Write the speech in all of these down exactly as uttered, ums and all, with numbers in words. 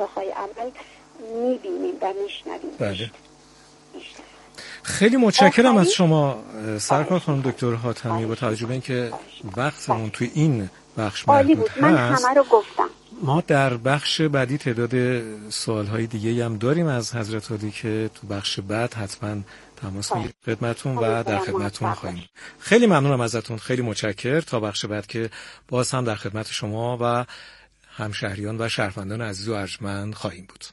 اتاقهای عمل میبینیم و میشنویم. بله. خیلی متشکرم از شما سرکار خانم دکتر حاتمی. با توجه به اینکه وقتمون توی این بخش محدود هست، من همه رو گفتم. ما در بخش بعدی تعداد سوالهای دیگه هم داریم از حضرت عالی که تو بخش بعد حتما تماس میگیریم خدمتتون و در خدمتتون خواهیم. خیلی ممنونم ازتون، خیلی متشکر. تا بخش بعد که باز هم در خدمت شما و همشهریان و شهروندان عزیز و ارجمند خواهیم بود.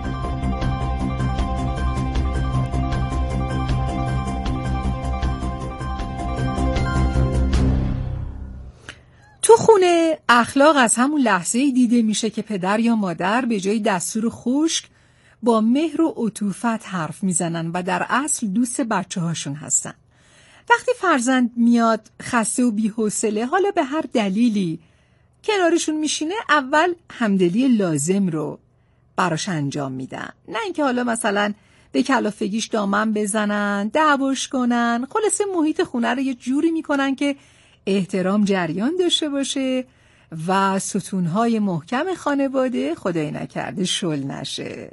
تو خونه اخلاق از همون لحظه‌ای دیده میشه که پدر یا مادر به جای دستور خشک با مهر و عطوفت حرف میزنن و در اصل دوست بچه هاشون هستن. وقتی فرزند میاد خسته و بی‌حوصله، حالا به هر دلیلی کنارشون میشینه، اول همدلی لازم رو براش انجام میدن، نه اینکه حالا مثلا به کلافگیش دامن بزنن، دعواش کنن. خلاصه محیط خونه رو یه جوری میکنن که احترام جریان داشته باشه و ستونهای محکم خانواده خدای نکرده شل نشه.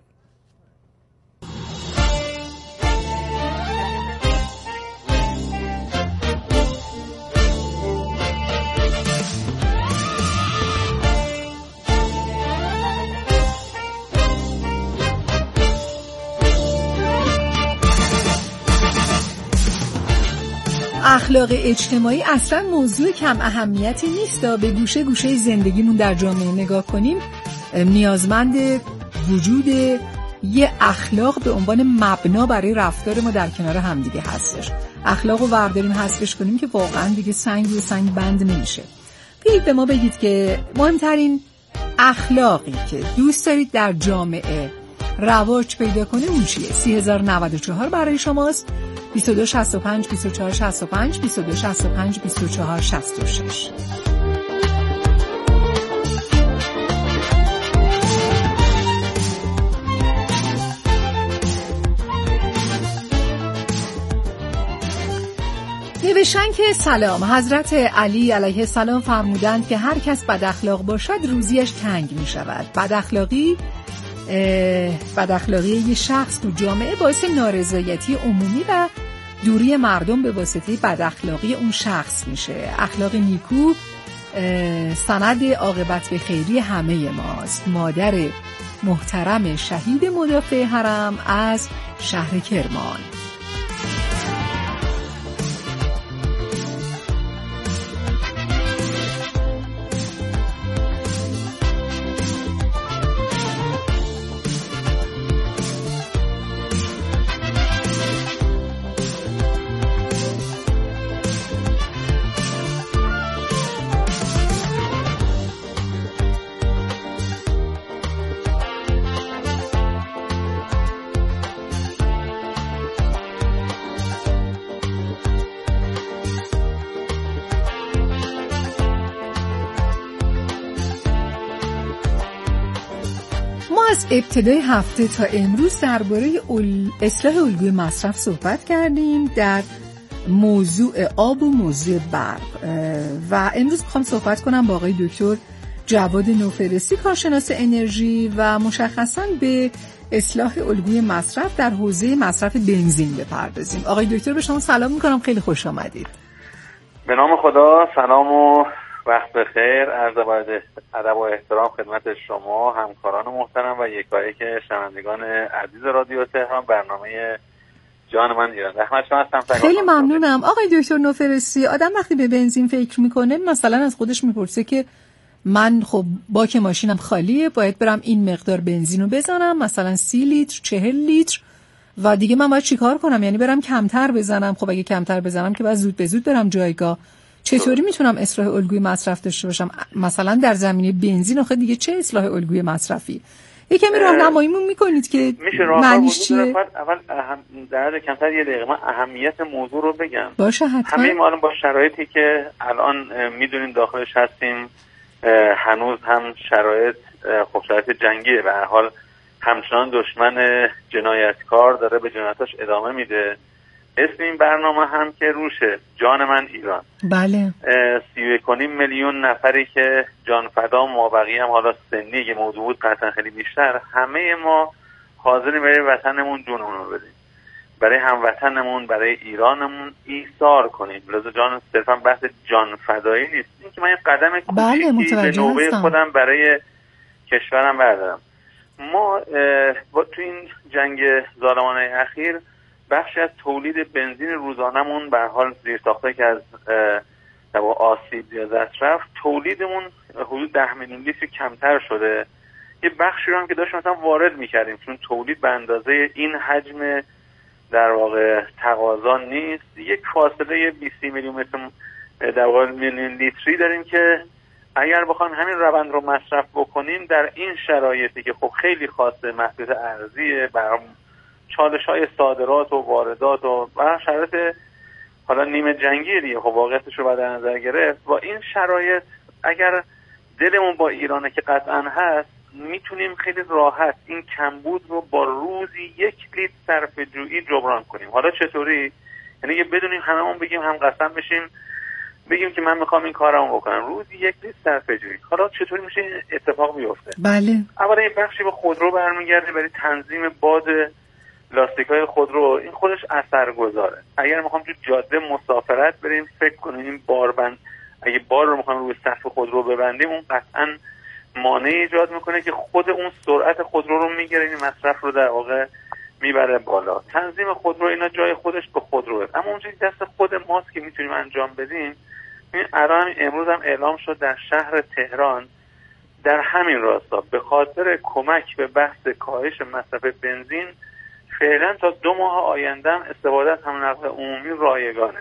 اخلاق اجتماعی اصلا موضوع کم اهمیتی نیست. به گوشه گوشه زندگیمون در جامعه نگاه کنیم، نیازمند وجود یه اخلاق به عنوان مبنا برای رفتار ما در کنار همدیگه هستش. اخلاق رو ورداریم حذفش کنیم که واقعا دیگه سنگ و سنگ بند نمیشه. بیایید به ما بگید که مهمترین اخلاقی که دوست دارید در جامعه رواج پیدا کنه اون چیه؟ سی هزار و نود و چهار برای شماست. بیست و دو شصت و پنج بیست و چهار شصت و پنج بیست و دو شصت و پنج بیست و چهار شصت و شش. نوشتن که سلام، حضرت علی علیه السلام فرمودند که هر کس بد اخلاق باشد روزیش تنگ می شود. بد اخلاقی بد اخلاقی یه شخص تو جامعه باعث نارضایتی عمومی و دوری مردم به واسطه بد اخلاقی اون شخص میشه. اخلاق نیکو سند عاقبت به خیری همه ماست. مادر محترم شهید مدافع حرم از شهر کرمان. از ابتدای هفته تا امروز درباره اصلاح الگوی مصرف صحبت کردیم در موضوع آب و موضوع برق و امروز میخوام صحبت کنم با آقای دکتر جواد نوفرسی، کارشناس انرژی و مشخصاً به اصلاح الگوی مصرف در حوزه مصرف بنزین بپردازیم. آقای دکتر به شما سلام میکنم، خیلی خوش آمدید. به نام خدا، سلام و وقت بخیر. عرض ادب و احترام خدمت شما همکاران محترم و یکایک شنوندگان عزیز رادیو تهران، برنامه جان من ایران. رحمت شما هستم. خیلی ممنونم. آقای دکتر نوفرسی، آدم وقتی به بنزین فکر میکنه مثلا از خودش میپرسه که من خب باک ماشینم خالیه، باید برم این مقدار بنزین رو بزنم، مثلا سی لیتر، چهل لیتر، و دیگه من باید چیکار کنم؟ یعنی برم کمتر بزنم؟ خب اگه کمتر بزنم که باید زود به زود برم جایگاه. چطوری میتونم اصلاح الگوی مصرف داشته باشم؟ مثلا در زمینه بنزین آخه دیگه چه اصلاح الگوی مصرفی؟ یکمی راهنماییمون میکنید که معنیش چیه؟ اول اهم در کمتر یه دقیقه من اهمیت موضوع رو بگم. باشه حتما. همه ما الان با شرایطی که الان میدونیم داخلش هستیم، هنوز هم شرایط خب شرایط جنگیه و هر حال همچنان دشمن جنایتکار داره به جنایتاش ادامه میده اسم این برنامه هم که روشه، جان من ایران. بله. سی و یک و نیم میلیون نفری که جان فدا، ما بقیه هم حالا سنی که موضوع بود قطعا خیلی بیشتر، همه ما حاضریم برای وطنمون جونمون رو بدیم، برای هموطنمون، برای ایرانمون ایثار کنیم. لذا جان صرفا بحث جان فدایی نیست، این که من یه قدم کوچیکی به نوبه خودم برای کشورم بردارم. ما با تو این جنگ ظالمانه اخیر بخشی از تولید بنزین روزانمون به حال زیرساخته که از آسیب یا دست رفت، تولیدمون حدود ده میلیون لیتر کمتر شده. یه بخشی رو هم که داشت مثلا وارد میکردیم، چون تولید به اندازه این حجم در واقع تقاضا نیست. یک فاصله بیست میلیون متر در واقع میلیون لیتری داریم که اگر بخوایم همین روند رو مصرف بکنیم در این شرایطی که خب خیلی خاصه، محدود ارزیه، برام چالش‌های صادرات و واردات و و شرایط حالا نیمه جنگی دیگه، خب واقعیتش رو در نظر گرفت، با این شرایط اگر دلمون با ایرانه که قطعاً هست، میتونیم خیلی راحت این کمبود رو با روزی یک لیتر صرفه‌جویی جبران کنیم. حالا چطوری؟ یعنی که بدونیم هممون بگیم، هم قسم بشیم بگیم که من میخوام این کارمو بکنم، روزی یک لیتر صرفه‌جویی. حالا چطوری میشه این اتفاق بیفته؟ بله. اولا این بخشی به خودرو برمیگرده، برای تنظیم باد لاستیک‌های خودرو. این خودش اثرگذاره. اگر میخوام تو جاده مسافرت بریم، فکر کنیم این باربند، اگه بار رو میخوام روی سقف خودرو ببندیم، اون قطعاً مانعی ایجاد میکنه که خود اون سرعت خودرو رو میگیره، این مصرف رو در واقع میبره بالا. تنظیم خودرو اینا جای خودش به خودروه، اما اونجوری دست خود ماست که میتونیم انجام بدیم. این الان امروز هم اعلام شد در شهر تهران در همین راستا به خاطر کمک به بحث کاهش مصرف بنزین فعلا تا دو ماه آینده هم استفاده از حمل نقل عمومی رایگانه.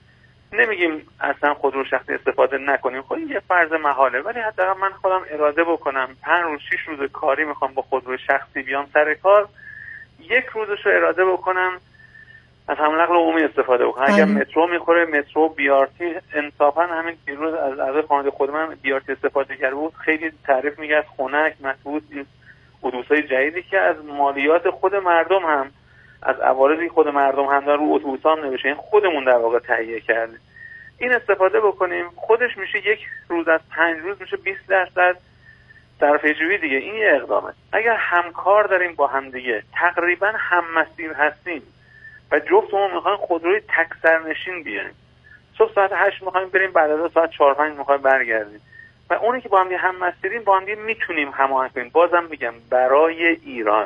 نمیگیم اصلا خودرو شخصی استفاده نکنیم، خب این یه فرض محاله، ولی حداقل من خودم اراده بکنم پنج روز شش روز کاری میخوام با خودرو شخصی بیام سر کار، یک روزش رو اراده بکنم از حمل نقل عمومی استفاده بکنم. اگر مترو میخوره، مترو، بی آر تی. انصافا همین دیروز از اعضای خانواده خود من بی آر تی استفاده کرده بود، خیلی تعریف میگه از خنک، مضبوط، این اتوبوسای جدیدی که از مالیات خود مردم هم، از عوارضی خود مردم هم داره رو اتوبوس‌ها هم نمیشه، این خودمون در واقع تهیه کردیم. این استفاده بکنیم، خودش میشه یک روز از پنج روز میشه بیست درصد صرفه‌جویی دیگه. این یه اقدامه. اگر همکار داریم با هم دیگه، تقریبا هم مسیر هستیم و جفتمون میخوایم خودروی تک سرنشین بیاریم، صبح ساعت هشت میخوایم بریم، بعد از ساعت چهار پنج میخوایم برگردیم، و اونی که با هم هم مسیریم با هم میتونیم هماهنگ کنیم. بازم میگم برای ایران،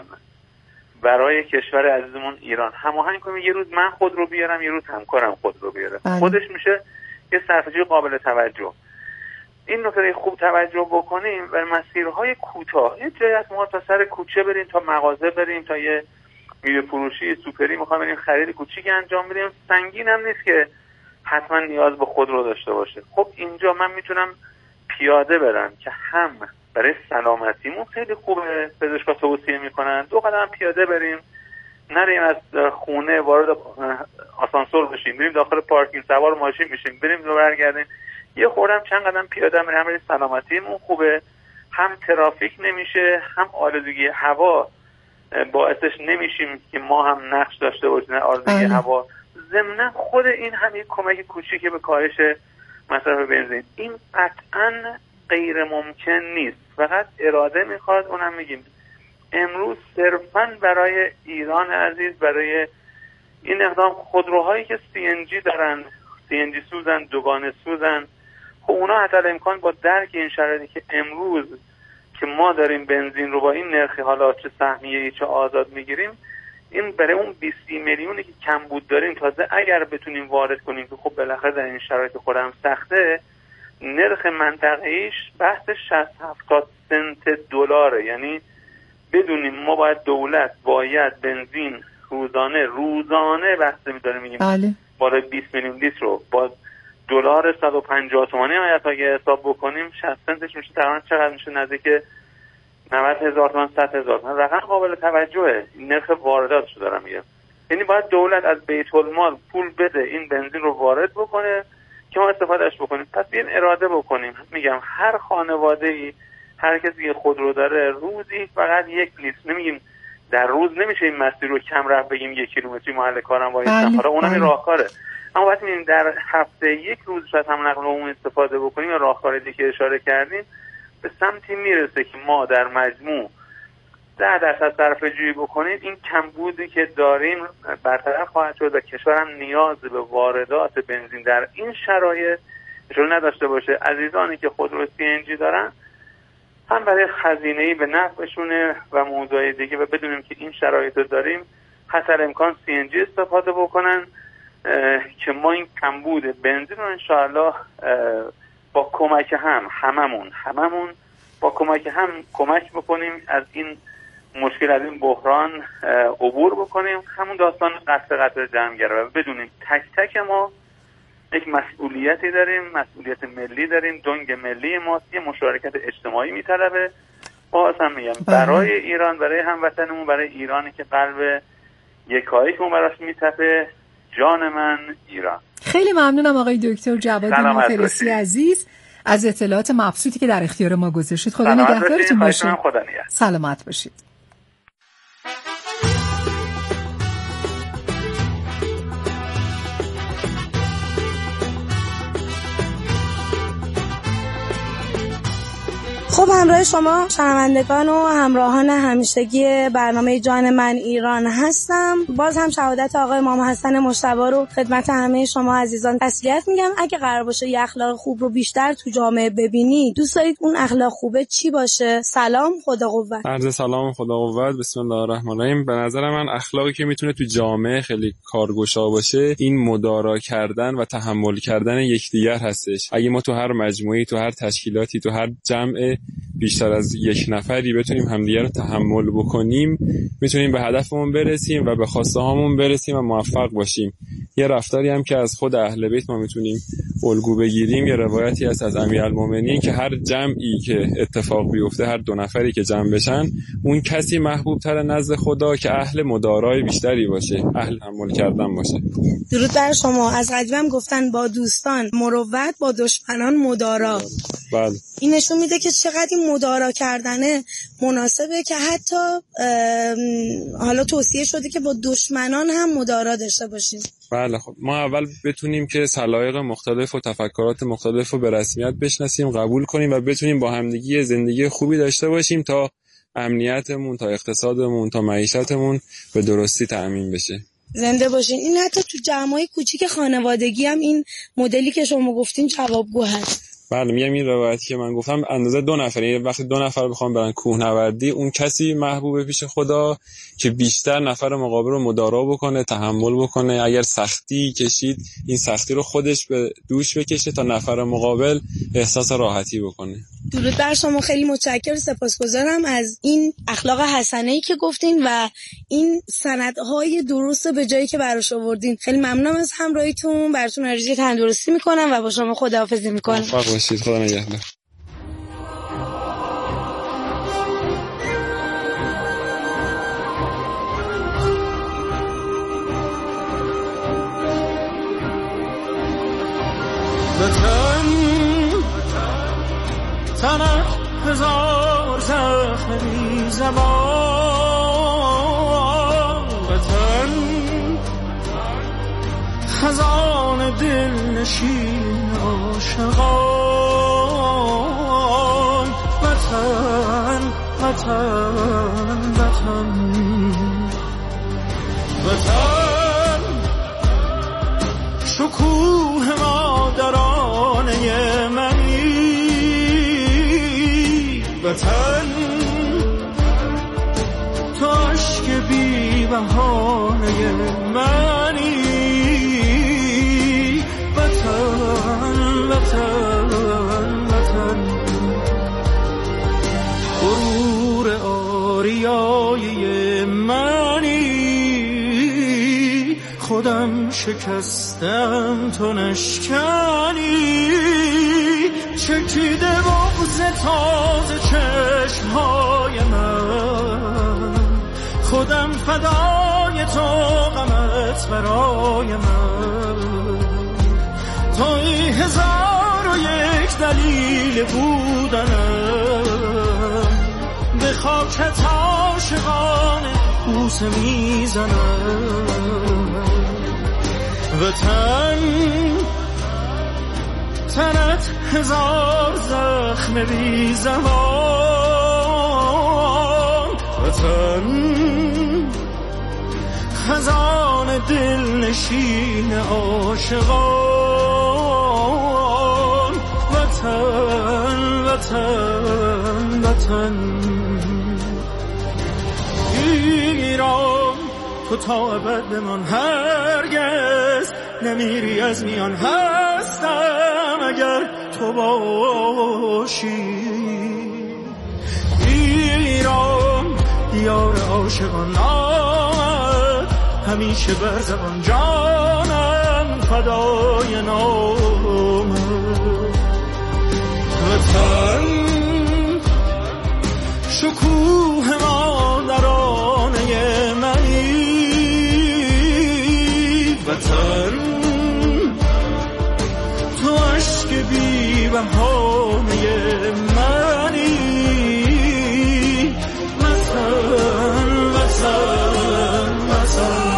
برای کشور عزیزمون ایران هماهنگ کنیم. یه روز من خود رو بیارم، یه روز همکارم خود رو بیاره، خودش میشه یه صرفه‌جویی قابل توجه. این نکته خوب توجه بکنیم و مسیرهای کوتاه، یه جایی از ما تا سر کوچه بریم، تا مغازه بریم، تا یه میوه فروشی سوپری میخوام بریم خرید کوچیک انجام بدیم، سنگین هم نیست که حتما نیاز به خود رو داشته باشه. خب اینجا من میتونم پیاده برم که هم برای سلامتیمون خیلی خوبه، پزشکا توصیه میکنن دو قدم پیاده بریم، نریم از خونه وارد آسانسور بشیم، بریم داخل پارکینگ سوار ماشین بشیم، بریم و برگردیم. یه خوردم چند قدم پیاده بریم، هم برای سلامتیمون خوبه، هم ترافیک نمیشه، هم آلودگی هوا باعثش نمیشیم که ما هم نقش داشته باشیم در آلودگی هوا. ضمن خود این هم یک کمک کوچیکی به کاهش مصرف بنزین. این قطعاً غیر ممکن نیست، فقط اراده میخواد. اونم میگیم امروز صرفاً برای ایران عزیز، برای این اقدام خودروهایی که سی ان جی دارن، سی ان جی سوزن، دوگانه سوزن، خب اونا حتی امکان با درک این شرایطی که امروز که ما داریم بنزین رو با این نرخی، حالا چه سهمیه‌ای چه آزاد میگیریم، این برای اون بیست میلیونی که کمبود داریم، تازه اگر بتونیم وارد کنیم که خب بالاخره در این شرایط خودم سخته، نرخ منطقه‌ایش بحث شصت هفتاد سنت دلاره. یعنی بدونیم ما باید، دولت باید بنزین روزانه روزانه بحث می‌داریم میگیم بله. بالای بیست میلیون لیتر رو با دلار صد و پنجاه تومانی هم اگه حساب بکنیم، شصت سنتش میشه تقریبا چقدر میشه؟ نزدیک نود هزار تومان، صد هزار تومان. رقم قابل توجهه. نرخ وارداتشو دارم میگم. یعنی باید دولت از بیت المال پول بده این بنزین رو وارد بکنه که ما استفادهش بکنیم. پس بیایم اراده بکنیم. میگم هر خانواده‌ای، هر کسی که خودرو داره، روزی فقط یک لیتر، نمیگیم در روز نمیشه این مسیر رو کم رفت بگیم یک کیلومتری محل کارم وایسم، حالا اونم این راهکاره. اما وقتی می‌بینیم در هفته یک روز شاید هم نقل عمومی استفاده بکنیم یا راهکاری که اشاره کردیم، به سمتی میرسه که ما در مجموع ده درصد صرفه‌جویی بکنیم، این کمبودی که داریم برطرف خواهد شد و کشورم نیاز به واردات بنزین در این شرایط اشاره نداشته باشه. عزیزانی که خودرو سی ان جی دارن هم برای خزینه‌ای به نفعشونه و موضوعی دیگه و بدونیم که این شرایط رو داریم، حتی امکان سی ان جی استفاده بکنن که ما این کمبود بنزین رو انشاءالله با کمک هم هممون هممون با کمک هم کمک بکنیم از این مشکل، از این بحران عبور بکنیم. همون داستان قطع قطع جمع‌گرا و بدونیم تک تک ما یک مسئولیتی داریم، مسئولیت ملی داریم، دنگ ملی ما یه مشارکت اجتماعی میطلبه. باز هم میگم برای ایران، برای هموطنمون، برای ایرانی که قلب یکایی که اون براش میتپه، جان من ایران. خیلی ممنونم آقای دکتر جواد مفلسی عزیز از اطلاعات مبسوطی که در اختیار ما گذاشتید. خدا نگهدارتون باشه. سلامت باشید. خب همراه شما شنوندگان و همراهان همیشگی برنامه جان من ایران هستم. باز هم شهادت آقای امام حسن مجتبی رو خدمت همه شما عزیزان تسلیت میگم. اگه قرار باشه یه اخلاق خوب رو بیشتر تو جامعه ببینید، دوست دارید اون اخلاق خوبه چی باشه؟ سلام، خدا قوت. عرض سلام، خدا قوت. بسم الله الرحمن الرحیم. به نظر من اخلاقی که میتونه تو جامعه خیلی کارگشا باشه، این مدارا کردن و تحمل کردن یکدیگر هستش. اگه ما تو هر مجموعه‌ای، تو هر تشکیلاتی، تو هر جمع بیشتر از یک نفری بتونیم همدیگه رو تحمل بکنیم، میتونیم به هدفمون برسیم و به خواسته هامون برسیم و موفق باشیم. یه رفتاری هم که از خود اهل بیت ما میتونیم الگو بگیریم. یه روایتی هست از امیرالمومنین که هر جمعی که اتفاق بیفته، هر دو نفری که جمع بشن، اون کسی محبوب تر نزد خدا که اهل مدارای بیشتری باشه، اهل تحمل کردن باشه. درود بر شما. از قدیم گفتن با دوستان مروت، با دشمنان مدارا. بله. این نشون میده که چقدر این مدارا کردنه مناسبه، که حتی حالا توصیه شده که با دشمنان هم مدارا داشته باشیم. بله. خب ما اول بتونیم که سلایق مختلف و تفکرات مختلف رو به رسمیت بشناسیم، قبول کنیم و بتونیم با همدیگه زندگی خوبی داشته باشیم تا امنیتمون، تا اقتصادمون، تا معیشتمون به درستی تأمین بشه. زنده باشین. این حتی تو جمعای کوچیک خانوادگی هم این مدلی که شما گفتین جوابگو هست. بله، میگم این روایتی که من گفتم اندازه دو نفر، یعنی وقتی دو نفر بخوام برن کوهنوردی، اون کسی محبوبه پیش خدا که بیشتر نفر مقابل رو مدارا بکنه، تحمل بکنه. اگر سختی کشید، این سختی رو خودش به دوش بکشه تا نفر مقابل احساس راحتی بکنه. درود بر شما. خیلی متشکرم، سپاسگزارم از این اخلاق حسنه‌ای که گفتین و این سندهای درست به جایی که براش آوردین. خیلی ممنونم از همراهیتون. براتون آرزوی تندرستی میکنم و با شما خداحافظی میکنم. موفق باشید. خدا نگهدار. تنت هزار زخمی زبان، وطن خزان دل نشین عاشقان، وطن وطن وطن وطن شکوه مادرانه منی، وطن تو عشق بی بهانه منی، وطن وطن وطن غرور آریای منی، خودم شکستم تو نشکنی، چکیده بغض تازه چشمهای من، خودم فدای تو غمت برای من، تا این هزار و یک دلیل بودنم به خاکت عاشقانه بوسه میزنم. وطن تنت هزار زخم بی زمان، وطن خزان دل نشین عاشقان. وطن وطن وطن ایران، تو تا ابد بمان، هرگز نمیری از میان. هستم اگر تو باشی. ایران یار عاشقان آمد، همیشه بر زبان جانم فدای نامت. وطن شکوه مادرانه منی. وطن تو عشق بی بهانه منی. وطن وطن وطن.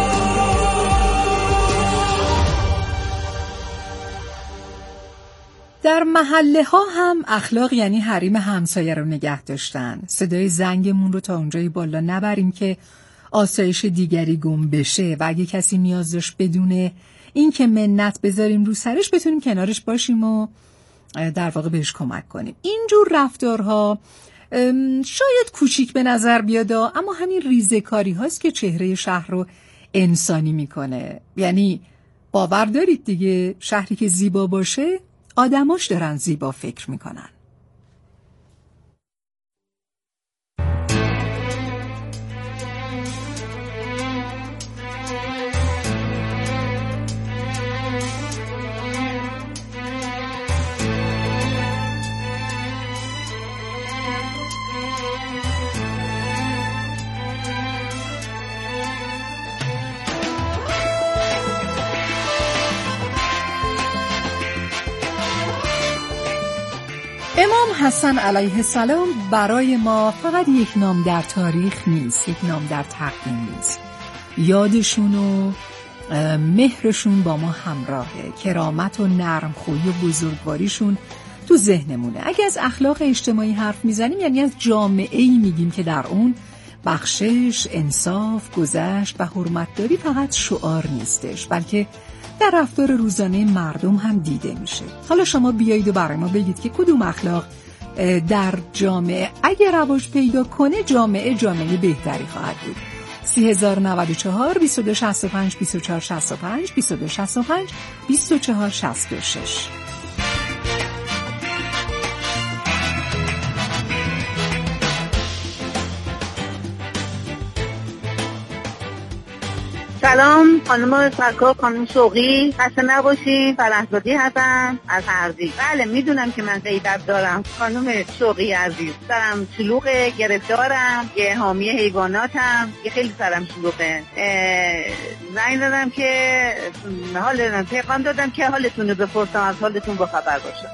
در محله ها هم اخلاق یعنی حریم همسایه رو نگه داشتن. صدای زنگمون رو تا اونجای بالا نبریم که آسایش دیگری گم بشه و اگه کسی نیاز داشت بدونه این که منت بذاریم رو سرش بتونیم کنارش باشیم و در واقع بهش کمک کنیم. اینجور رفتارها شاید کوچیک به نظر بیاد، اما همین ریزه‌کاری هاست که چهره شهر رو انسانی میکنه. یعنی باور دارید دیگه، شهری که زیبا باشه آدماش دارن زیبا فکر میکنن. امام حسن علیه السلام برای ما فقط یک نام در تاریخ نیست، یک نام در تقویم نیست. یادشون و مهرشون با ما همراهه، کرامت و نرمخویی و بزرگواریشون تو ذهنمونه. اگه از اخلاق اجتماعی حرف میزنیم یعنی از جامعه‌ای میگیم که در اون بخشش، انصاف، گذشت و حرمتداری فقط شعار نیستش، بلکه در رفتار روزانه مردم هم دیده میشه. حالا شما بیایید و برای ما بگید که کدوم اخلاق در جامعه اگه رواج پیدا کنه جامعه جامعه بهتری خواهد بود. سی هزار و نود و چهار بیست و دو شصت و پنج بیست و چهار شصت و پنج بیست و دو شصت و پنج بیست و چهار شصت و شش. سلام خانم سرکار، خانم شوقی، خسته نباشین. فرحزادی هستم از هرزی. بله میدونم که من غیبت دارم. خانم شوقی عزیز، سرم شلوغه، گرفتارم، یه حامی حیواناتم، یه خیلی سرم شلوغه. زنگ دادم که حال دادم، پیغام دادم که حالتون رو بپرسم، از حالتون با خبر باشم.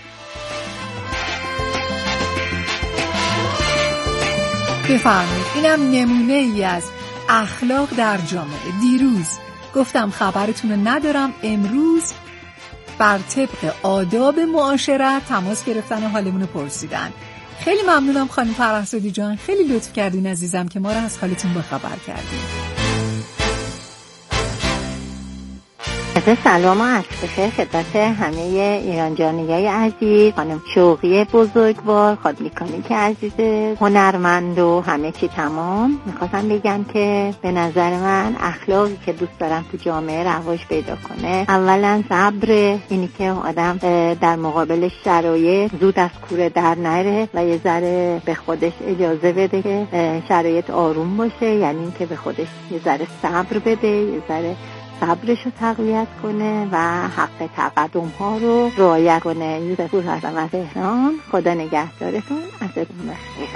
بفرمایید. اینم نمونه ای از اخلاق در جامعه. دیروز گفتم خبرتون رو ندارم، امروز بر طبق آداب معاشرت تماس گرفتن و حالمون رو پرسیدن. خیلی ممنونم خانم فرحزادی جان، خیلی لطف کردین عزیزم که ما رو از حالتون بخبر کردین. سلام و عرض بخیر خدمت همه ایرانجانیای عزیز، خانم شوقی بزرگوار، خانم که عزیز، هنرمند و همه چی تمام. میخواستم بگم که به نظر من اخلاقی که دوست دارم تو جامعه رواج پیدا کنه، اولا صبر، اینی که آدم در مقابل شرایط زود از کوره در نره و یه ذره به خودش اجازه بده که شرایط آروم باشه، یعنی اینکه به خودش یه ذره صبر بده، یه ذره صبرش رو تقویت کنه و حق تقدم ها رو رعایت کنه. یوسف هستم از تهران. خدا نگهدارتون، ازتون بخیر.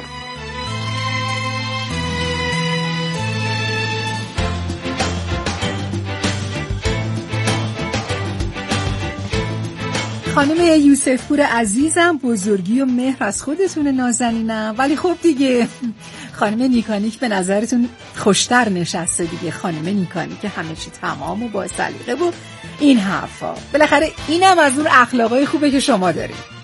خانم یوسف پور عزیزم، بزرگی و مهر از خودتون نازنینم، ولی خب دیگه خانم نیکانیک به نظرتون خوشتر نشسته دیگه؟ خانم نیکانیک که همه چی تمام و با سلیقه و این حرفا. بالاخره اینم از اون اخلاقای خوبه که شما دارید.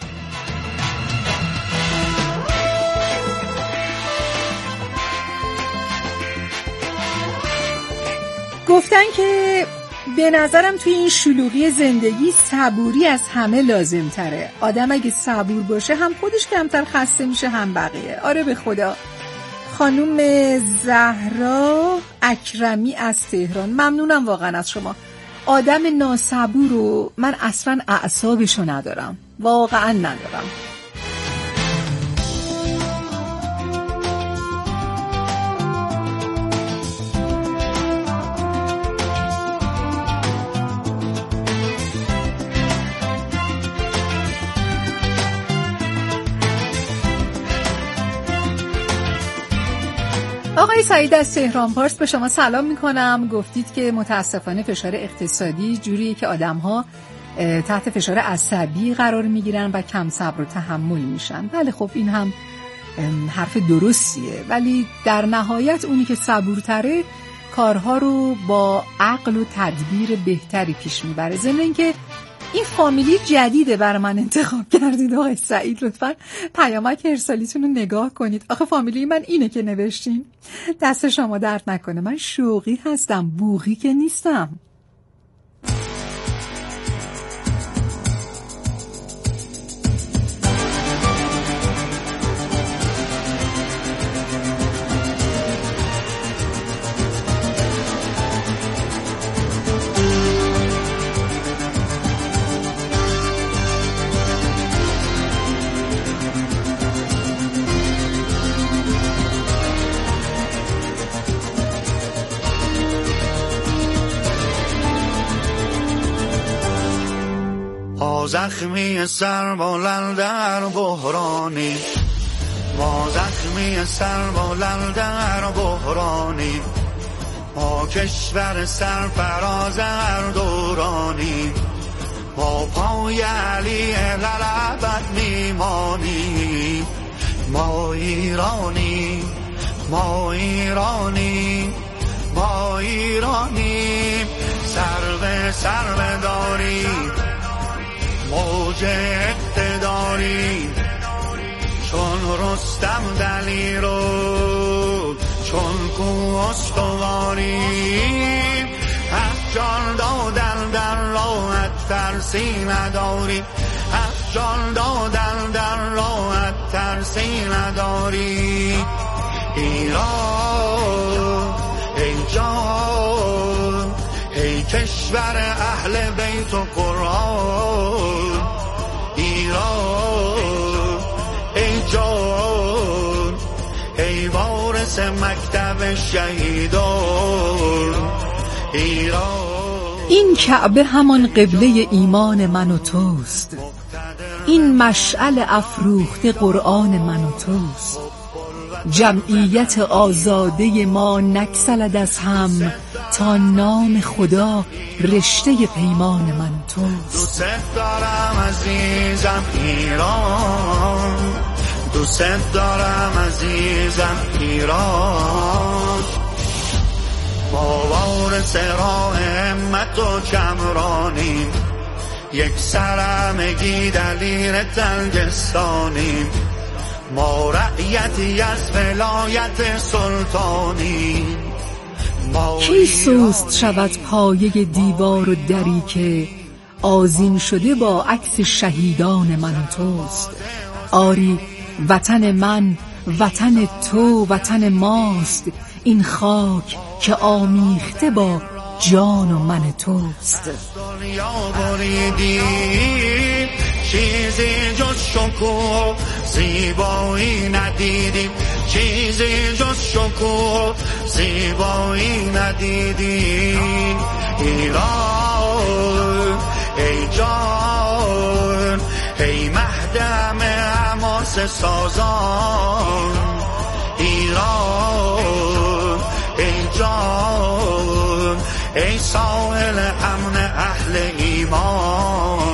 گفتن که به نظرم توی این شلوغی زندگی صبوری از همه لازم تره. آدم اگه صبور باشه هم خودش کمتر خسته میشه هم بقیه. آره به خدا. خانوم زهرا اکرمی از تهران، ممنونم واقعا از شما. آدم ناصبور رو من اصلا اعصابشو ندارم، واقعا ندارم. آقای سعید از تهران پارس به شما سلام میکنم. گفتید که متاسفانه فشار اقتصادی جوریه که آدم‌ها تحت فشار عصبی قرار میگیرن و کم صبر و تحمل میشن. بله خب این هم حرف درستیه، ولی در نهایت اونی که صبورتره کارها رو با عقل و تدبیر بهتری پیش میبره. ضمن اینکه این فامیلی جدیده برای من انتخاب کردید آقای سعید، لطفاً پیامک ارسالیتون رو نگاه کنید. آخه فامیلی من اینه که نوشتین. دست شما درد نکنه. من شوقی هستم، بوغی که نیستم. زخمی سر بلند در بحرانی، ما زخمی سر بلند در بحرانی، ما کشور سرفراز هر دورانی، با پای علی لعبت میمانی، ما ایرانی، ما ایرانی، ما ایرانی، سر به سر بداری موج اقتداری، چون رستم دلیر و چون کوهستواری، از جان دادن در راحت ترسی نداری، از جان دادن در راحت ترسی نداری. ایران ای جان، ای کشور اهل بیت و قرآن، ایران ای جان، ای وارث مکتب شهیدان، ایران. این کعبه همان قبله ایمان من و توست، این مشعل افروخته قرآن من و توست، جمعیت آزاده ما نگسلد از هم، تا نام خدا رشته پیمان من توست. دوست دارم عزیزم ایران، دوست دارم عزیزم ایران، ما وارث راه همت و کمرانیم، یک سرمگی دلیر تنگستانیم، ما رعیتی از ولایت سلطانیم. کی سوست شود پایه دیوار و دری که آذین شده با عکس شهیدان من و توست. آری وطن من وطن تو وطن ماست، این خاک که آمیخته با جان و من توست. دنیا بریدی چیزی جز شکوه زیبایی ندیدیم، چیزی جز شکوه زیبایی ندیدیم. ایران ای جان، ای مهدم حماس سازان، ایران ای جان، ای ساحل امن اهل ایمان،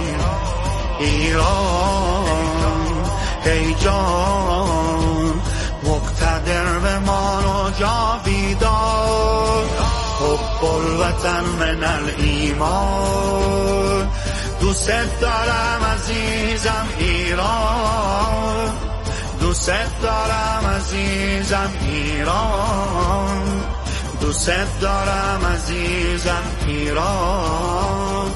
ایران ای جان، مقتدر به ما ناویدان حب الوطن من الایمان دوست دارم عزیزم ایران دوست دارم عزیزم ایران دوست دارم عزیزم ایران.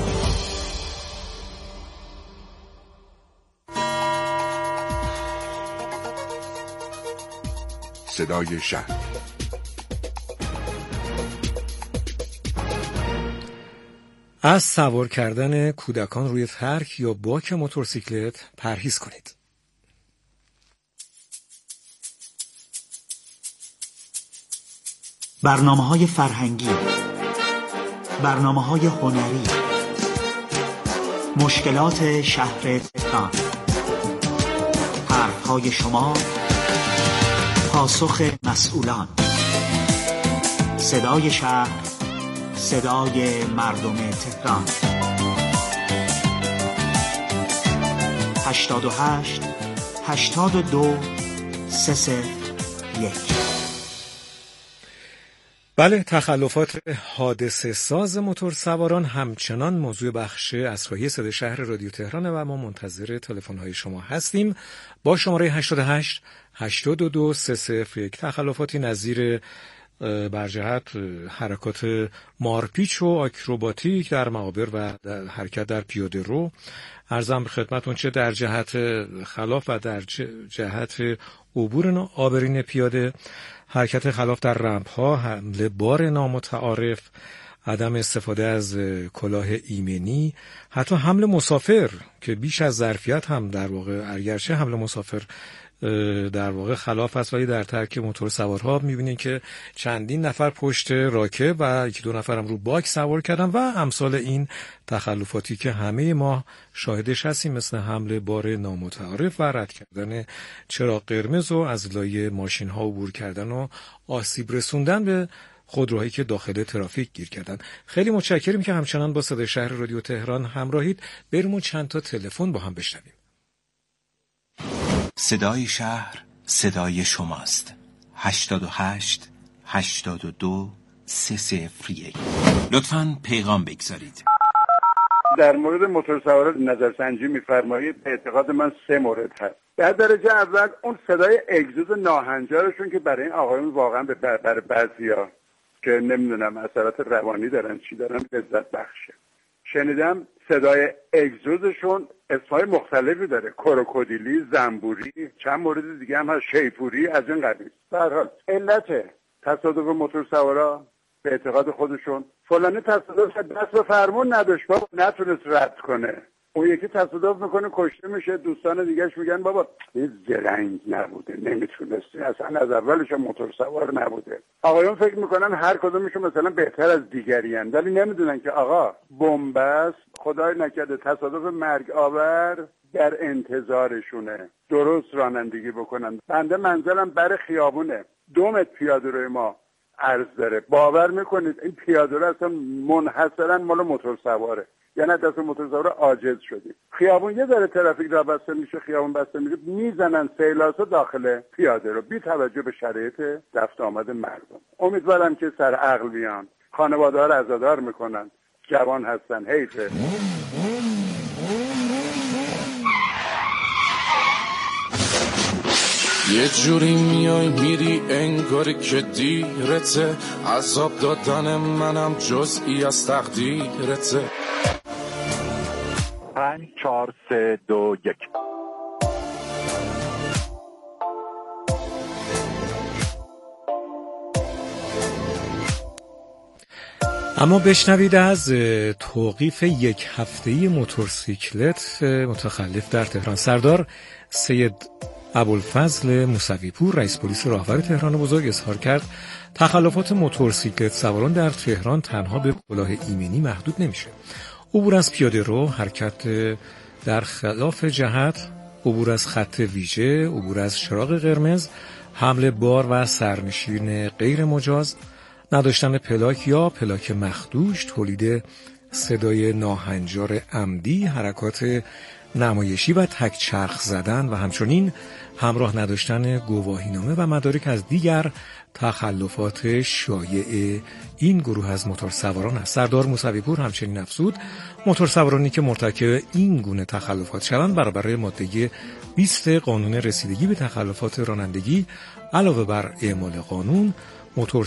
صدای شهر از سوار کردن کودکان روی ترک یا باک موتورسیکلت پرهیز کنید. برنامه‌های فرهنگی، برنامه‌های هنری، مشکلات شهر تهران، حرف‌های شما، پاسخ مسئولان. صدای شهر، صدای مردم تهران. هشتاد و هشت هشتاد و دو سه صفر یک. بله، تخلفات حادثه ساز موتورسواران همچنان موضوع بخش اسرایی صدای شهر رادیو تهرانه و ما منتظر تلفن‌های شما هستیم با شماره هشتاد و هشت هشتاد و دو سه صفر یک. تخلفاتی نظیر برجهت حرکات مارپیچ و آکروباتیک در مقابر و در حرکت در پیاده رو، عرضم خدمتون چه در جهت خلاف و در جهت عبور آبرین پیاده، حرکت خلاف در رمپ‌ها، حمل بار نامتعارف، عدم استفاده از کلاه ایمنی، حتی حمل مسافر که بیش از ظرفیت هم در واقع، اگرچه حمل مسافر در واقع خلاف است، ولی در ترک موتور سوارها می‌بینید که چندین نفر پشت راکب و یکی دو نفرم رو باک سوار کردن و امثال این تخلفاتی که همه ما شاهدش هستیم، مثل حمل بار نامتعارف و رد کردن چراغ قرمز و از لای ماشین‌ها عبور کردن و آسیب رسوندن به خودروهایی که داخل ترافیک گیر کردن. خیلی متشکریم که همچنان با صدای شهر رادیو تهران همراهید. بریم و چند تا تلفن با هم بشنویم. صدای شهر صدای شماست. هشتاد و هشت هشتاد و دو سه صفر یک. لطفاً پیغام بگذارید. در مورد موتورسواران نظرسنجی می‌فرمایید. به اعتقاد من سه مورد هست. در درجه اول اون صدای اگزوز ناهنجارشون که برای این آقایون واقعا به برای بعضیا که نمیدونم اثرات روانی دارن چی دارن لذت بخشه. شنیدم صدای اگزوزشون اسمای مختلفی داره، کروکودیلی، زنبوری، چند مورد دیگه هم هست، شیپوری، از این قبیل. به هر حال علت تصادف موتورسوارا به اعتقاد خودشون فلانی تصادف دست به فرمون نداشت، بابا نتونست رد کنه. اون یکی تصادف میکنه کشته میشه، دوستان دیگهش میگن بابا این زرنگ نبوده، نمیتونستی، اصلا از اولش موتورسوار نبوده. آقایون فکر میکنن هر کدومشون مثلا بهتر از دیگریان، ولی نمیدونن که آقا بنبست، خدای نکرده تصادف مرگ آور در انتظارشونه. درست رانندگی بکنن. بنده منزلم بر خیابونه، دو متر پیاده روی ما عرض داره. باور میکنید این پیاده رو اصلا منحصرا مال موتورسواره، یعنی دست موتورسوار عاجز شدیم. خیابون یه ذره ترافیک را بسته میشه، خیابون بسته میشه، میزنن سیلاسو داخل پیاده رو بی توجه به شرایط رفت آمد مردم. امیدوارم که سر عقل بیان. خانواده ها رو عزادار میکنن، جوان هستن، حیفه. یه جوری میای میری انگاری که دیرته، عذاب دادن منم جزئی از تقدیرته. پنج چهار سه دو یک. اما بشنوید از توقیف یک هفته‌ای موتورسیکلت متخلف در تهران. سردار سید ابوالفضل موسوی‌پور رئیس پلیس راهور تهران بزرگ اظهار کرد تخلفات موتورسیکلت سواران در تهران تنها به کلاه ایمنی محدود نمیشه. عبور از پیاده رو، حرکت در خلاف جهت، عبور از خط ویژه، عبور از چراغ قرمز، حمل بار و سرنشین غیر مجاز، نداشتن پلاک یا پلاک مخدوش، تولید صدای ناهنجار عمدی، حرکات نمایشی و تک چرخ زدن و همچنین همراه نداشتن گواهینامه و مدارک از دیگر تخلفات شایع این گروه از موتورسواران است. سردار موسوی پور همچنین افزود موتورسوارانی که مرتکب این گونه تخلفات شوند برابر ماده بیست قانون رسیدگی به تخلفات رانندگی علاوه بر اعمال قانون موتور